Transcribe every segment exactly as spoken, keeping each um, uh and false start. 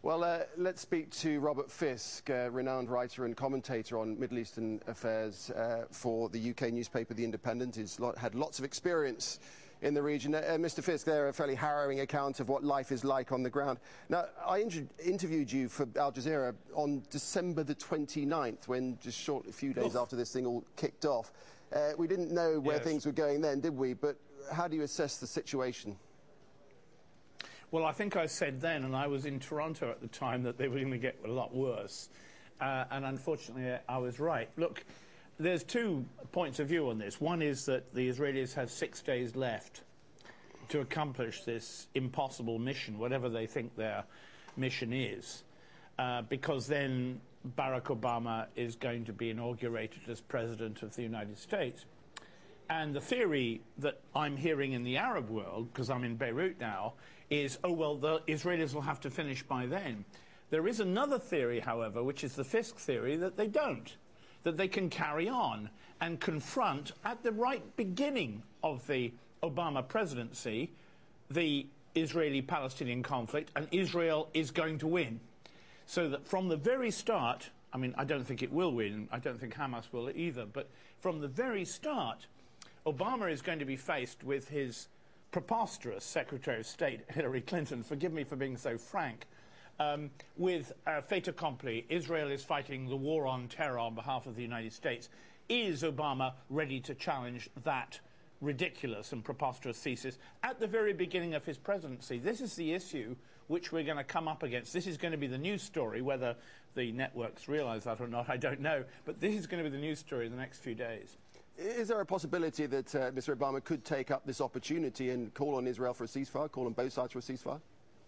Well, uh, let's speak to Robert Fisk, a renowned writer and commentator on Middle Eastern affairs uh, for the U K newspaper The Independent. He's lot, had lots of experience in the region. Uh, Mister Fisk, they're a fairly harrowing account of what life is like on the ground. Now, I inter interviewed you for Al Jazeera on December the twenty-ninth, when just short a few days Oof. after this thing all kicked off. Uh, we didn't know where yes. things were going then, did we? But how do you assess the situation? Well, I think I said then, and I was in Toronto at the time, that they were going to get a lot worse. Uh, and unfortunately, I was right. Look, there's two points of view on this. One is that the Israelis have six days left to accomplish this impossible mission, whatever they think their mission is, uh, because then Barack Obama is going to be inaugurated as President of the United States. And the theory that I'm hearing in the Arab world, because I'm in Beirut now, is, oh, well, the Israelis will have to finish by then. There is another theory, however, which is the Fisk theory, that they don't, that they can carry on and confront, at the right beginning of the Obama presidency, the Israeli-Palestinian conflict, and Israel is going to win. So that from the very start, I mean, I don't think it will win, I don't think Hamas will either, but from the very start, Obama is going to be faced with his preposterous Secretary of State, Hillary Clinton, forgive me for being so frank, um, with uh, fait accompli. Israel is fighting the war on terror on behalf of the United States. Is Obama ready to challenge that ridiculous and preposterous thesis at the very beginning of his presidency? This is the issue which we're going to come up against. This is going to be the news story. Whether the networks realize that or not, I don't know. But this is going to be the news story in the next few days. Is there a possibility that uh, Mister Obama could take up this opportunity and call on Israel for a ceasefire, call on both sides for a ceasefire?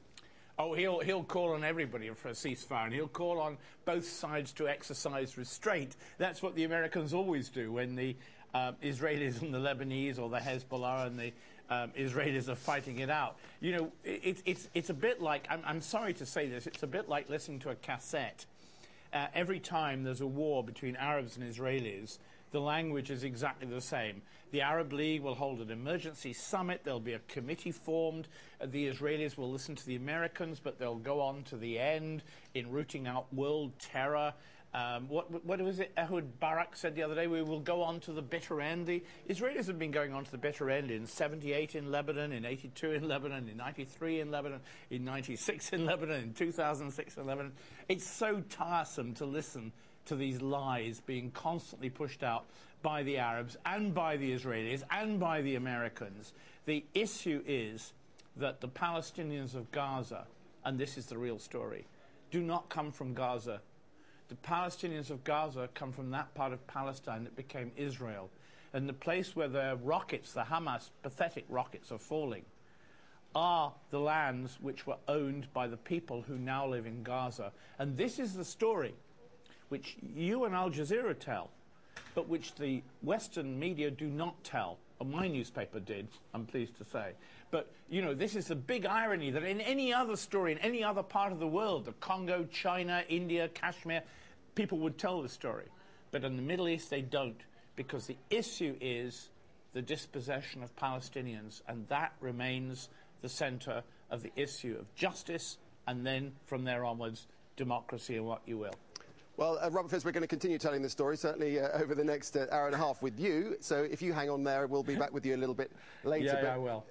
Oh, he'll, he'll call on everybody for a ceasefire, and he'll call on both sides to exercise restraint. That's what the Americans always do when the uh, Israelis and the Lebanese, or the Hezbollah and the um, Israelis are fighting it out. You know, it, it's, it's a bit like, I'm, I'm sorry to say this, it's a bit like listening to a cassette. Uh, every time there's a war between Arabs and Israelis, the language is exactly the same. The Arab League will hold an emergency summit. There'll be a committee formed. Uh, the Israelis will listen to the Americans, but they'll go on to the end in rooting out world terror. Um, what, what was it Ehud Barak said the other day? We will go on to the bitter end. The Israelis have been going on to the bitter end in seventy-eight in Lebanon, in eighty-two in Lebanon, in ninety-three in Lebanon, in ninety-six in Lebanon, in two thousand six in Lebanon. It's so tiresome to listen to these lies being constantly pushed out by the Arabs and by the Israelis and by the Americans. The issue is that the Palestinians of Gaza, and this is the real story, do not come from Gaza. The Palestinians of Gaza come from that part of Palestine that became Israel. And the place where the rockets, the Hamas pathetic rockets, are falling are the lands which were owned by the people who now live in Gaza. And this is the story which you and Al Jazeera tell, but which the Western media do not tell. Or my newspaper did, I'm pleased to say. But, you know, this is the big irony that in any other story, in any other part of the world, the Congo, China, India, Kashmir, people would tell the story. But in the Middle East, they don't, because the issue is the dispossession of Palestinians, and that remains the center of the issue of justice, and then, from there onwards, democracy and what you will. Well, uh, Robert Fisk, we're going to continue telling this story, certainly uh, over the next uh, hour and a half with you. So if you hang on there, we'll be back with you a little bit later. Yeah, yeah, I will.